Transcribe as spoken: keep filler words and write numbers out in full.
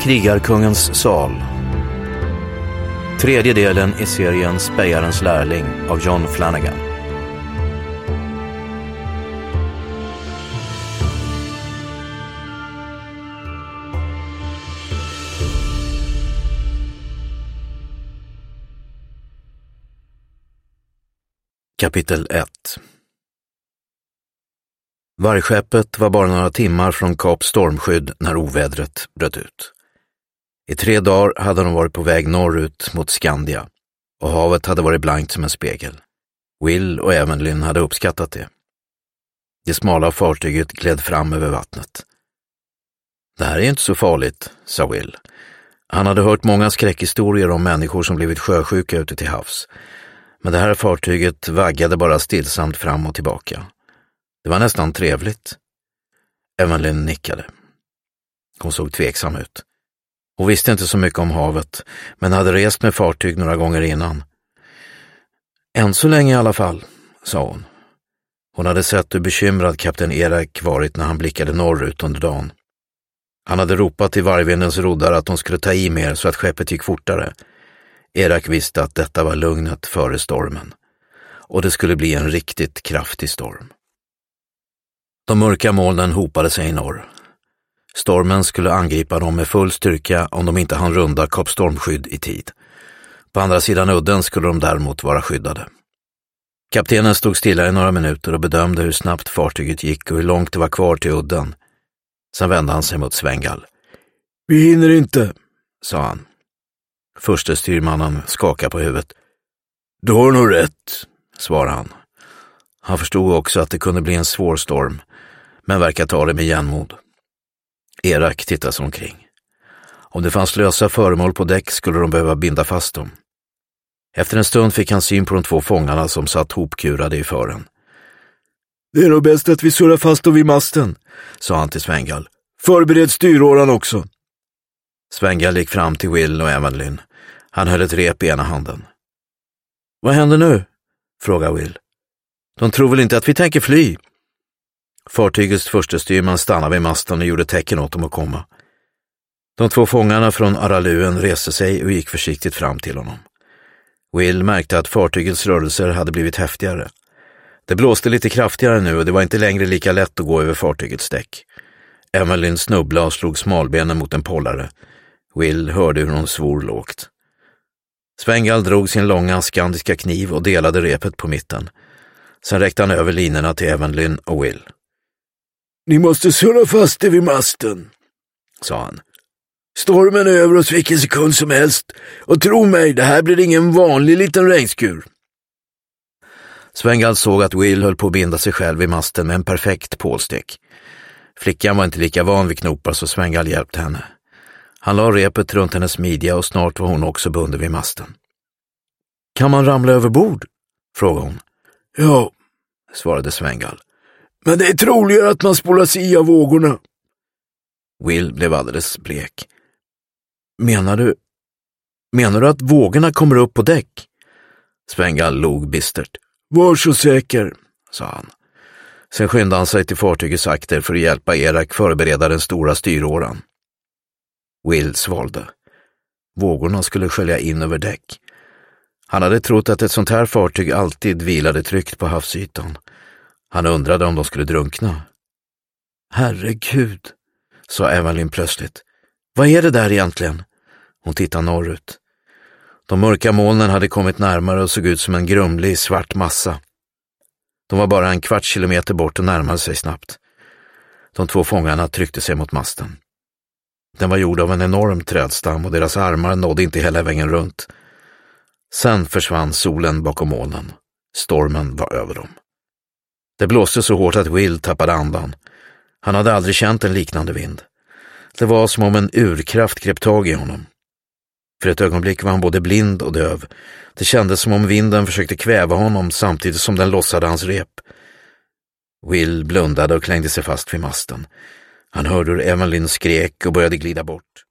Krigarkungens sal. Tredje delen i serien Spejarens lärling av John Flanagan. Kapitel ett. Vargskeppet var bara några timmar från Kap Stormskydd när ovädret bröt ut. I tre dagar hade de varit på väg norrut mot Skandia och havet hade varit blankt som en spegel. Will och Evelyn hade uppskattat det. Det smala fartyget gled fram över vattnet. Det här är inte så farligt, sa Will. Han hade hört många skräckhistorier om människor som blivit sjösjuka ute till havs. Men det här fartyget vaggade bara stillsamt fram och tillbaka. Det var nästan trevligt. Evelyn nickade. Hon såg tveksam ut. Hon visste inte så mycket om havet, men hade rest med fartyg några gånger innan. Än så länge i alla fall, sa hon. Hon hade sett hur bekymrad kapten Erik varit när han blickade norrut under dagen. Han hade ropat till vargvindens roddar att de skulle ta i mer så att skeppet gick fortare. Erik visste att detta var lugnet före stormen. Och det skulle bli en riktigt kraftig storm. De mörka molnen hopade sig i norr. Stormen skulle angripa dem med full styrka om de inte hann runda Kap Stormskydd i tid. På andra sidan udden skulle de däremot vara skyddade. Kaptenen stod stilla i några minuter och bedömde hur snabbt fartyget gick och hur långt det var kvar till udden. Sen vände han sig mot Svengal. Vi hinner inte, sa han. Förste styrmannen skakade på huvudet. Du har nog rätt, svarade han. Han förstod också att det kunde bli en svår storm, men verkade ta det med jämnmod. Erik tittade sig omkring. Om det fanns lösa föremål på däck skulle de behöva binda fast dem. Efter en stund fick han syn på de två fångarna som satt hopkurade i fören. Det är nog bäst att vi surrar fast dem vid masten, sa han till Svengal. Förbered styråran också. Svengal gick fram till Will och Evelyn. Han höll ett rep i ena handen. Vad händer nu? Frågade Will. De tror väl inte att vi tänker fly? Fartygets första styrman stannade vid masten och gjorde tecken åt dem att komma. De två fångarna från Araluen reste sig och gick försiktigt fram till honom. Will märkte att fartygets rörelser hade blivit häftigare. Det blåste lite kraftigare nu och det var inte längre lika lätt att gå över fartygets däck. Evelyn snubblade och slog smalbenen mot en pollare. Will hörde hur hon svor lågt. Svengal drog sin långa skandiska kniv och delade repet på mitten. Sen räckte han över linorna till Evelyn och Will. Ni måste surra fast det vid masten, sa han. Stormen är över oss vilken sekund som helst och tro mig, det här blir ingen vanlig liten regnskur. Svengal såg att Will höll på att binda sig själv vid masten med en perfekt pålstek. Flickan var inte lika van vid knopar så Svengal hjälpte henne. Han la repet runt hennes midja och snart var hon också bunden vid masten. Kan man ramla över bord? Frågade hon. Ja, svarade Svengal. Men det är troligare att man spolas i av vågorna. Will blev alldeles blek. Menar du, menar du att vågorna kommer upp på däck? Svengal log bistert. Var så säker, sa han. Sen skyndade han sig till fartygets akter för att hjälpa Erik förbereda den stora styråran. Will svalde. Vågorna skulle skölja in över däck. Han hade trott att ett sånt här fartyg alltid vilade tryggt på havsytan. Han undrade om de skulle drunkna. Herregud, sa Evelyn plötsligt. Vad är det där egentligen? Hon tittade norrut. De mörka molnen hade kommit närmare och såg ut som en grumlig svart massa. De var bara en kvart kilometer bort och närmade sig snabbt. De två fångarna tryckte sig mot masten. Den var gjord av en enorm trädstam och deras armar nådde inte hela vägen runt. Sen försvann solen bakom molnen. Stormen var över dem. Det blåste så hårt att Will tappade andan. Han hade aldrig känt en liknande vind. Det var som om en urkraft grep tag i honom. För ett ögonblick var han både blind och döv. Det kändes som om vinden försökte kväva honom samtidigt som den lossade hans rep. Will blundade och klängde sig fast vid masten. Han hörde hur Evelyn skrek och började glida bort.